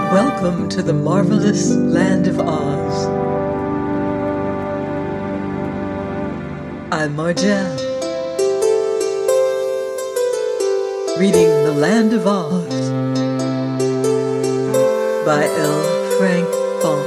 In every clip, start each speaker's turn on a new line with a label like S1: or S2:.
S1: Welcome to the marvelous land of Oz. I'm Margelle, reading The Land of Oz by L. Frank Baum.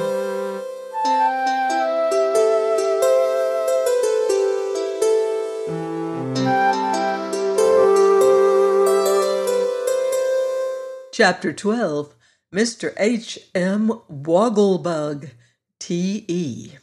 S1: Chapter 12, Mr. H. M. Wogglebug, T.E.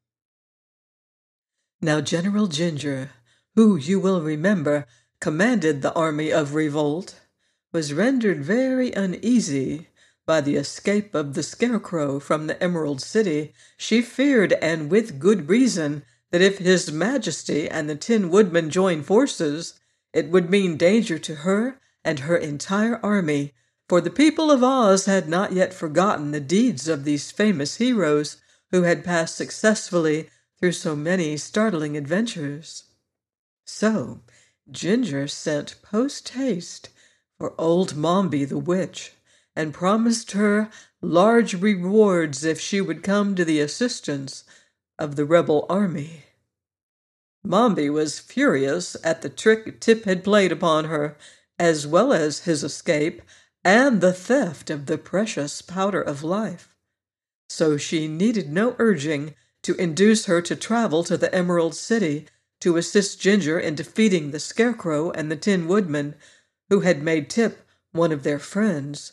S1: Now General Ginger, who, you will remember, commanded the army of revolt, was rendered very uneasy by the escape of the Scarecrow from the Emerald City. She feared, and with good reason, that if His Majesty and the Tin Woodman joined forces, it would mean danger to her and her entire army, for the people of Oz had not yet forgotten the deeds of these famous heroes who had passed successfully through so many startling adventures. So Ginger sent post-haste for old Mombi the witch, and promised her large rewards if she would come to the assistance of the rebel army. Mombi was furious at the trick Tip had played upon her, as well as his escape and the theft of the precious Powder of Life. So she needed no urging to induce her to travel to the Emerald City to assist Ginger in defeating the Scarecrow and the Tin Woodman, who had made Tip one of their friends.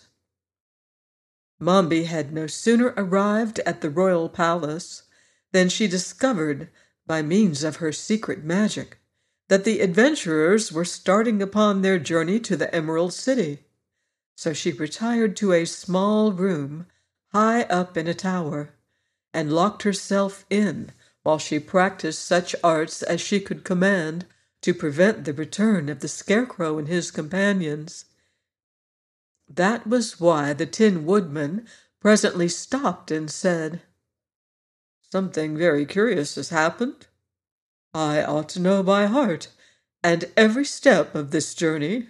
S1: Mombi had no sooner arrived at the royal palace than she discovered, by means of her secret magic, that the adventurers were starting upon their journey to the Emerald City. So she retired to a small room high up in a tower, and locked herself in while she practiced such arts as she could command to prevent the return of the Scarecrow and his companions. That was why the Tin Woodman presently stopped and said, "Something very curious has happened. I ought to know by heart and every step of this journey.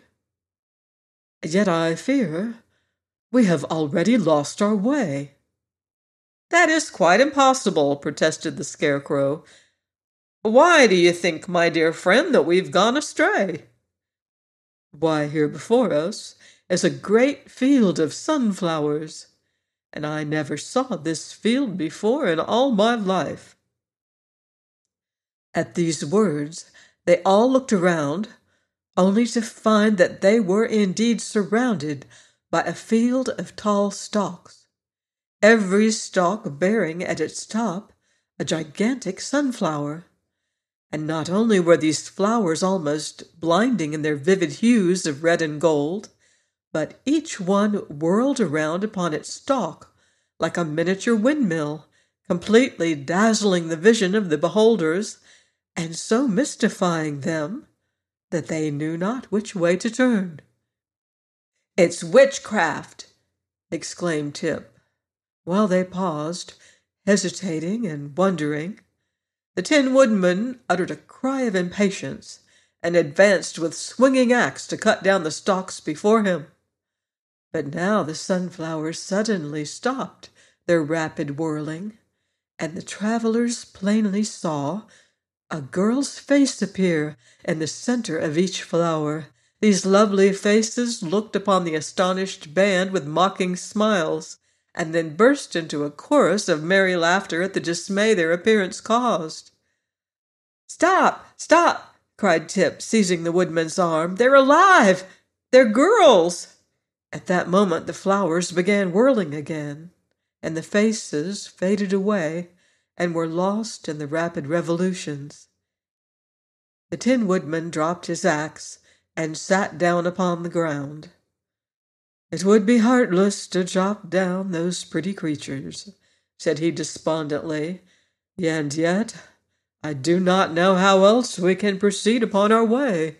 S1: Yet I fear we have already lost our way." "That is quite impossible," protested the Scarecrow. "Why do you think, my dear friend, that we've gone astray?" "Why, here before us is a great field of sunflowers, and I never saw this field before in all my life." At these words, they all looked around, only to find that they were indeed surrounded by a field of tall stalks, every stalk bearing at its top a gigantic sunflower. And not only were these flowers almost blinding in their vivid hues of red and gold, but each one whirled around upon its stalk like a miniature windmill, completely dazzling the vision of the beholders, and so mystifying them that they knew not which way to turn. "It's witchcraft!" exclaimed Tip. While they paused, hesitating and wondering, the Tin Woodman uttered a cry of impatience and advanced with swinging axe to cut down the stalks before him. But now the sunflowers suddenly stopped their rapid whirling, and the travelers plainly saw a girl's face appear in the center of each flower. These lovely faces looked upon the astonished band with mocking smiles, and then burst into a chorus of merry laughter at the dismay their appearance caused. "Stop! Stop!" cried Tip, seizing the woodman's arm. "They're alive! They're girls!" At that moment the flowers began whirling again, and the faces faded away and were lost in the rapid revolutions. The Tin Woodman dropped his axe and sat down upon the ground. "It would be heartless to chop down those pretty creatures," said he despondently, "and yet I do not know how else we can proceed upon our way."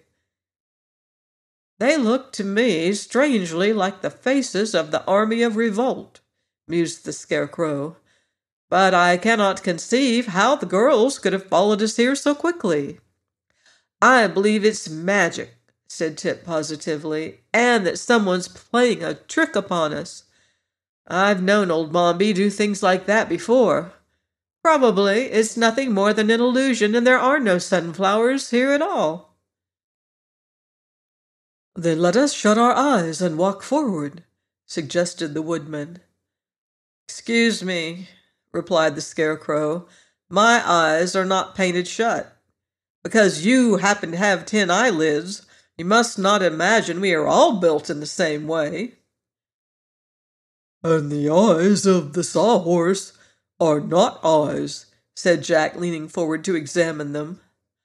S1: "They look to me strangely like the faces of the army of revolt," mused the Scarecrow, "but I cannot conceive how the girls could have followed us here so quickly." "I believe it's magic," said Tip positively, "and that someone's playing a trick upon us. I've known old Mombi do things like that before. Probably it's nothing more than an illusion and there are no sunflowers here at all." "Then let us shut our eyes and walk forward," suggested the woodman. "Excuse me," replied the Scarecrow. "My eyes are not painted shut. Because you happen to have 10 eyelids, you must not imagine we are all built in the same way." "And the eyes of the Sawhorse are not eyes," said Jack, leaning forward to examine them.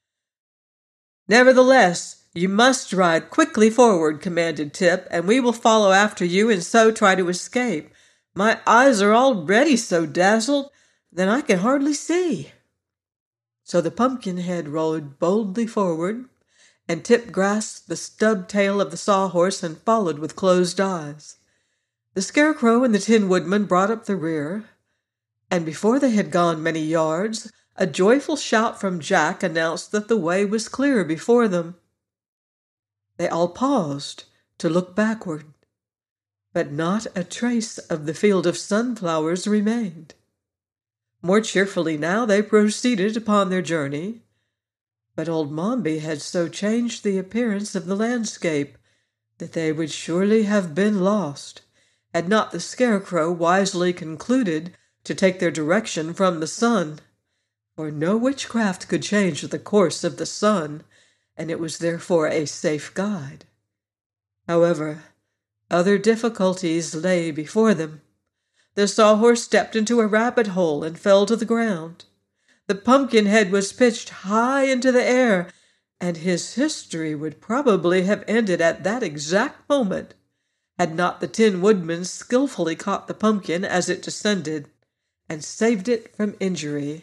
S1: "Nevertheless, you must ride quickly forward," commanded Tip, "and we will follow after you and so try to escape. My eyes are already so dazzled that I can hardly see." So the Pumpkinhead rode boldly forward, and Tip grasped the stub tail of the Sawhorse and followed with closed eyes. The Scarecrow and the Tin Woodman brought up the rear, and before they had gone many yards, a joyful shout from Jack announced that the way was clear before them. They all paused to look backward, but not a trace of the field of sunflowers remained. More cheerfully now they proceeded upon their journey, but old Mombi had so changed the appearance of the landscape that they would surely have been lost, had not the Scarecrow wisely concluded to take their direction from the sun, for no witchcraft could change the course of the sun, and it was therefore a safe guide. However, other difficulties lay before them. The Sawhorse stepped into a rabbit hole and fell to the ground. The Pumpkinhead was pitched high into the air, and his history would probably have ended at that exact moment had not the Tin Woodman skillfully caught the pumpkin as it descended and saved it from injury.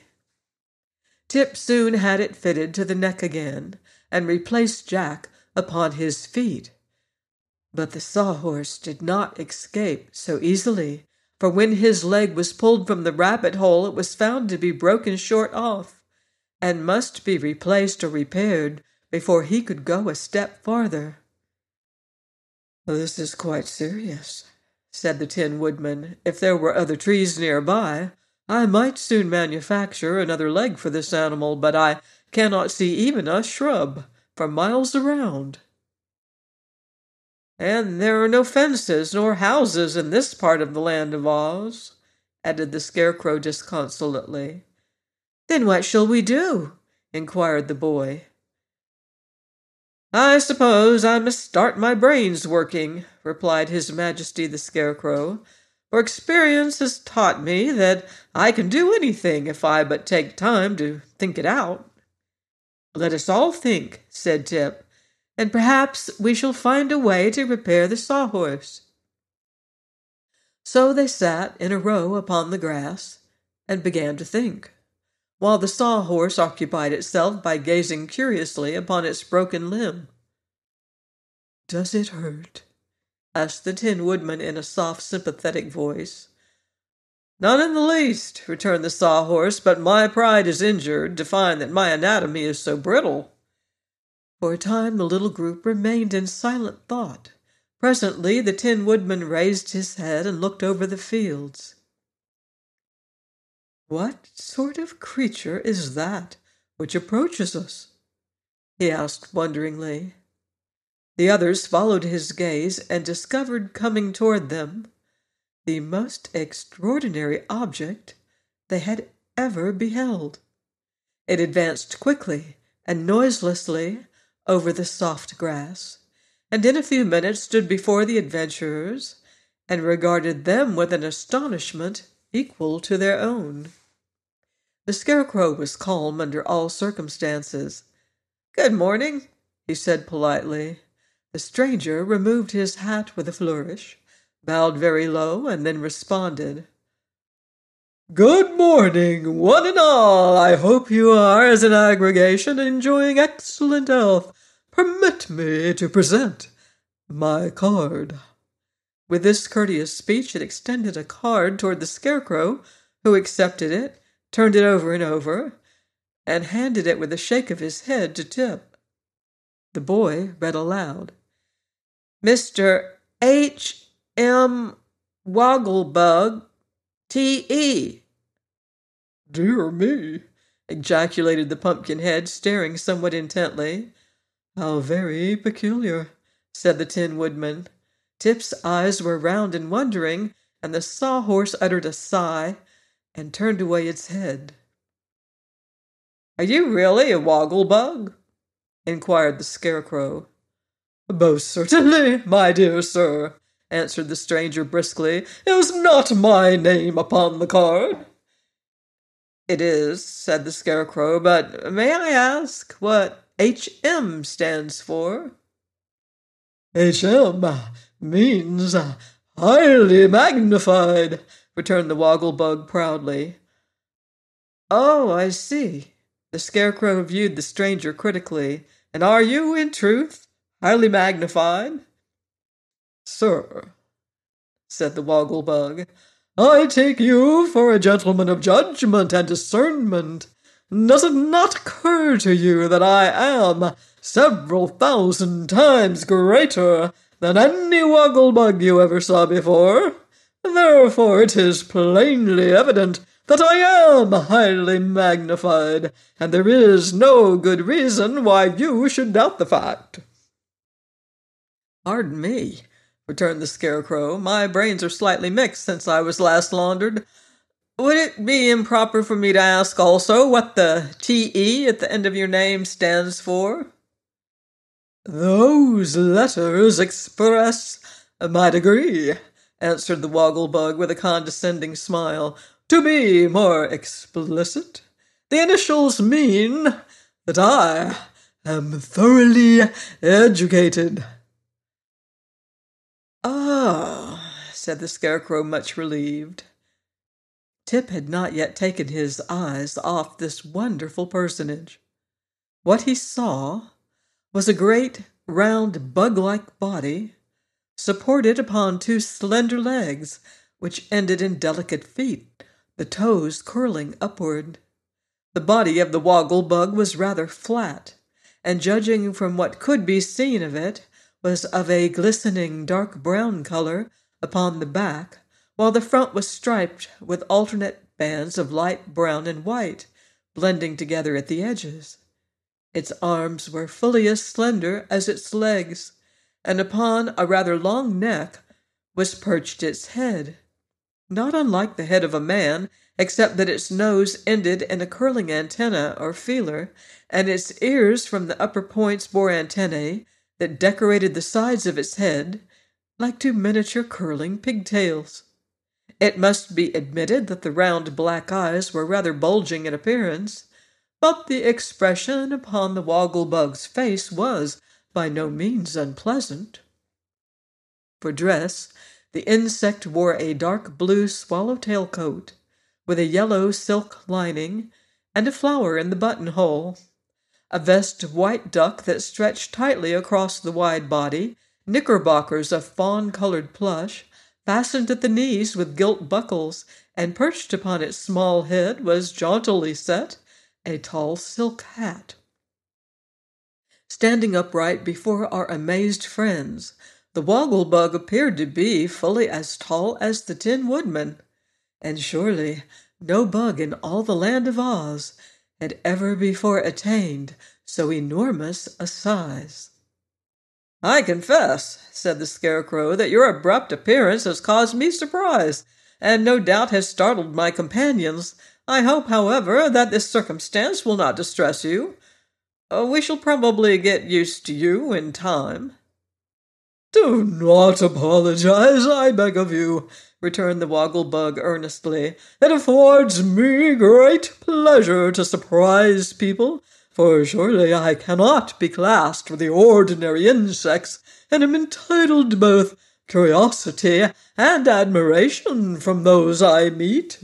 S1: Tip soon had it fitted to the neck again and replaced Jack upon his feet. But the Sawhorse did not escape so easily, for when his leg was pulled from the rabbit hole, it was found to be broken short off, and must be replaced or repaired before he could go a step farther. "This is quite serious," said the Tin Woodman. "If there were other trees nearby, I might soon manufacture another leg for this animal, but I cannot see even a shrub for miles around." "And there are no fences nor houses in this part of the Land of Oz," added the Scarecrow disconsolately. "Then what shall we do?" inquired the boy. "I suppose I must start my brains working," replied His Majesty the Scarecrow, "for experience has taught me that I can do anything if I but take time to think it out." "Let us all think," said Tip, "and perhaps we shall find a way to repair the Sawhorse." So they sat in a row upon the grass and began to think, while the Sawhorse occupied itself by gazing curiously upon its broken limb. "Does it hurt?" asked the Tin Woodman in a soft, sympathetic voice. "Not in the least," returned the Sawhorse, "but my pride is injured to find that my anatomy is so brittle." For a time the little group remained in silent thought. Presently the Tin Woodman raised his head and looked over the fields. "What sort of creature is that which approaches us?" he asked wonderingly. The others followed his gaze and discovered coming toward them the most extraordinary object they had ever beheld. It advanced quickly and noiselessly over the soft grass, and in a few minutes stood before the adventurers and regarded them with an astonishment equal to their own. The Scarecrow was calm under all circumstances. "Good morning," he said politely. The stranger removed his hat with a flourish, bowed very low, and then responded, "Good morning, one and all. I hope you are, as an aggregation, enjoying excellent health. Permit me to present my card." With this courteous speech, it extended a card toward the Scarecrow, who accepted it, turned it over and over, and handed it with a shake of his head to Tip. The boy read aloud, "Mr. H. M. Wogglebug, T.E.
S2: "Dear me,"
S1: ejaculated the Pumpkinhead, staring somewhat intently. "How very peculiar," said the Tin Woodman. Tip's eyes were round and wondering, and the Sawhorse uttered a sigh and turned away its head. "Are you really a Wogglebug?" inquired the Scarecrow.
S2: "Most certainly, my dear sir," answered the stranger briskly. "Is not my name upon the card?"
S1: "It is," said the Scarecrow, "but may I ask what H.M. stands for?"
S2: "H.M. means highly magnified," returned the Wogglebug proudly.
S1: "Oh, I see." The Scarecrow viewed the stranger critically. "And are you, in truth, highly magnified?"
S2: "Sir," said the Wogglebug, "I take you for a gentleman of judgment and discernment. Does it not occur to you that I am several thousand times greater than any Wogglebug you ever saw before? Therefore it is plainly evident that I am highly magnified, and there is no good reason why you should doubt the fact."
S1: "Pardon me," returned the Scarecrow. "My brains are slightly mixed since I was last laundered. Would it be improper for me to ask also what the T.E. at the end of your name stands for?"
S2: "Those letters express my degree," answered the Wogglebug with a condescending smile. "To be more explicit, the initials mean that I am thoroughly educated."
S1: "Ah," said the Scarecrow, much relieved. Tip had not yet taken his eyes off this wonderful personage. What he saw was a great, round, bug-like body, supported upon two slender legs, which ended in delicate feet, the toes curling upward. The body of the Wogglebug was rather flat, and judging from what could be seen of it, was of a glistening dark brown color upon the back, while the front was striped with alternate bands of light brown and white, blending together at the edges. Its arms were fully as slender as its legs, and upon a rather long neck was perched its head, not unlike the head of a man, except that its nose ended in a curling antenna or feeler, and its ears from the upper points bore antennae that decorated the sides of its head like two miniature curling pigtails. It must be admitted that the round black eyes were rather bulging in appearance, but the expression upon the Wogglebug's face was by no means unpleasant. For dress, the insect wore a dark blue swallowtail coat, with a yellow silk lining and a flower in the buttonhole, a vest of white duck that stretched tightly across the wide body, knickerbockers of fawn-colored plush, fastened at the knees with gilt buckles, and perched upon its small head was jauntily set a tall silk hat. Standing upright before our amazed friends, the Wogglebug appeared to be fully as tall as the Tin Woodman, and surely no bug in all the land of Oz had ever before attained so enormous a size. "I confess," said the Scarecrow, "that your abrupt appearance has caused me surprise, and no doubt has startled my companions. I hope, however, that this circumstance will not distress you. We shall probably get used to you in time."
S2: "Do not apologize, I beg of you," returned the Wogglebug earnestly. "It affords me great pleasure to surprise people, for surely I cannot be classed with the ordinary insects, and am entitled to both curiosity and admiration from those I meet."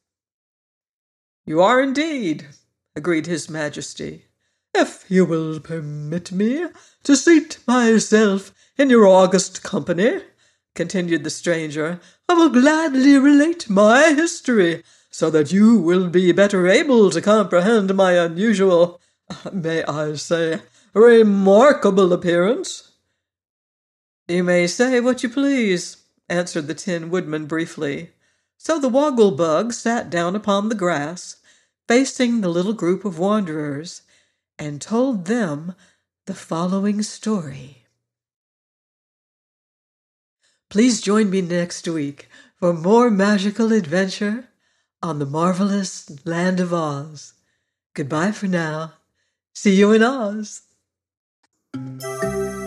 S1: "You are indeed," agreed His Majesty.
S2: "If you will permit me to seat myself in your august company," continued the stranger, "I will gladly relate my history, so that you will be better able to comprehend my unusual, may I say, remarkable appearance."
S1: "You may say what you please," answered the Tin Woodman briefly. So the Woggle-Bug sat down upon the grass, facing the little group of wanderers, and told them the following story. Please join me next week for more magical adventure on the marvelous Land of Oz. Goodbye for now. See you in Oz.